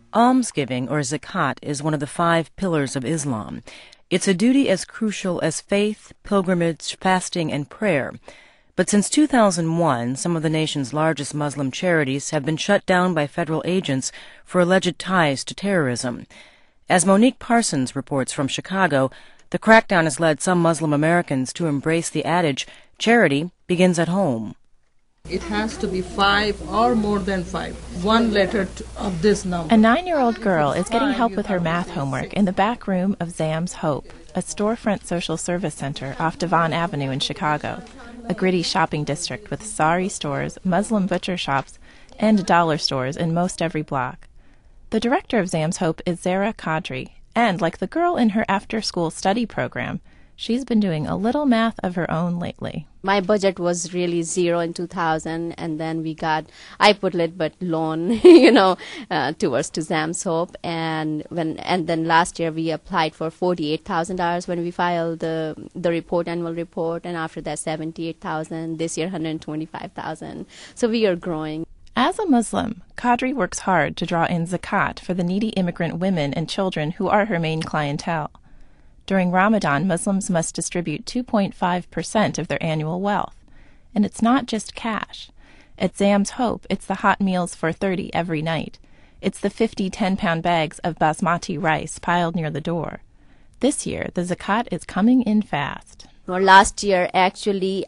Almsgiving, or zakat, is one of the 5 pillars of Islam. It's a duty as crucial as faith, pilgrimage, fasting, and prayer. But since 2001, some of the nation's largest Muslim charities have been shut down by federal agents for alleged ties to terrorism. As Monique Parsons reports from Chicago, the crackdown has led some Muslim Americans to embrace the adage, charity begins at home. It has to be 5 or more than 5. One letter of this number. A 9-year-old girl is getting help with her math homework in the back room of Zam's Hope, a storefront social service center off Devon Avenue in Chicago, a gritty shopping district with sari stores, Muslim butcher shops, and dollar stores in most every block. The director of Zam's Hope is Zara Qadri, and like the girl in her after-school study program, she's been doing a little math of her own lately. My budget was really zero in 2000, and then I put a little bit loan, towards to Zam's Hope, and then last year we applied for $48,000 when we filed the annual report, and after that $78,000. This year $125,000. So we are growing. As a Muslim, Qadri works hard to draw in zakat for the needy immigrant women and children who are her main clientele. During Ramadan, Muslims must distribute 2.5% of their annual wealth. And it's not just cash. At Zam's Hope, it's the hot meals for 30 every night. It's the 50 10-pound bags of basmati rice piled near the door. This year, the zakat is coming in fast. Well, last year, actually,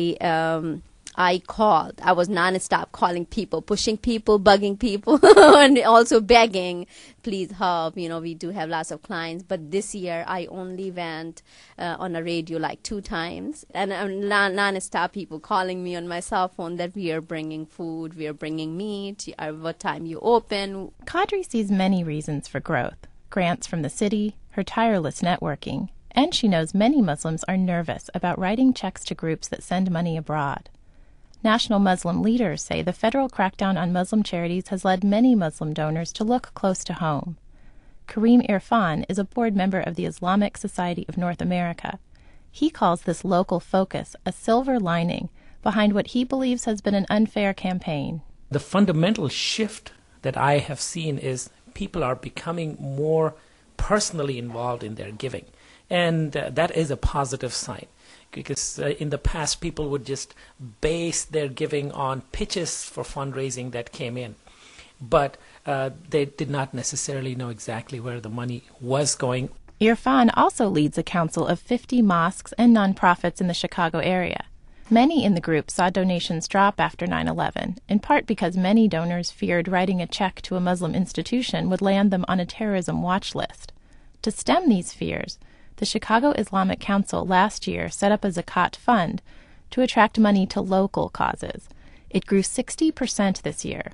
I called. I was non-stop calling people, pushing people, bugging people, and also begging, please help. We do have lots of clients. But this year, I only went on a radio like 2 times. And non-stop people calling me on my cell phone that we are bringing food, we are bringing meat, what time you open. Qadri sees many reasons for growth. Grants from the city, her tireless networking, and she knows many Muslims are nervous about writing checks to groups that send money abroad. National Muslim leaders say the federal crackdown on Muslim charities has led many Muslim donors to look close to home. Kareem Irfan is a board member of the Islamic Society of North America. He calls this local focus a silver lining behind what he believes has been an unfair campaign. The fundamental shift that I have seen is people are becoming more personally involved in their giving. And that is a positive sign. Because in the past, people would just base their giving on pitches for fundraising that came in. But they did not necessarily know exactly where the money was going. Irfan also leads a council of 50 mosques and nonprofits in the Chicago area. Many in the group saw donations drop after 9/11, in part because many donors feared writing a check to a Muslim institution would land them on a terrorism watch list. To stem these fears, the Chicago Islamic Council last year set up a zakat fund to attract money to local causes. It grew 60% this year.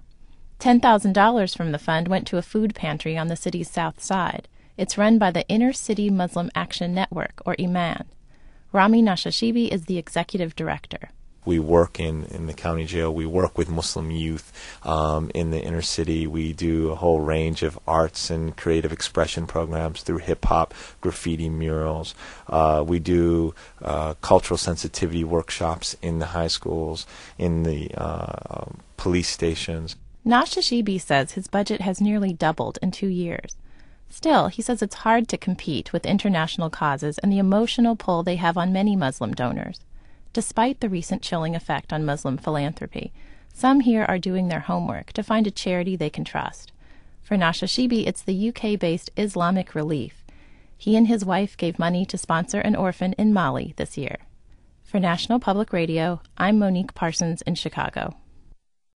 $10,000 from the fund went to a food pantry on the city's south side. It's run by the Inner City Muslim Action Network, or IMAN. Rami Nashashibi is the executive director. We work in the county jail. We work with Muslim youth in the inner city. We do a whole range of arts and creative expression programs through hip-hop, graffiti, murals. We do cultural sensitivity workshops in the high schools, in the police stations. Nashashibi says his budget has nearly doubled in 2 years. Still, he says it's hard to compete with international causes and the emotional pull they have on many Muslim donors. Despite the recent chilling effect on Muslim philanthropy, some here are doing their homework to find a charity they can trust. For Nashashibi, it's the UK-based Islamic Relief. He and his wife gave money to sponsor an orphan in Mali this year. For National Public Radio, I'm Monique Parsons in Chicago.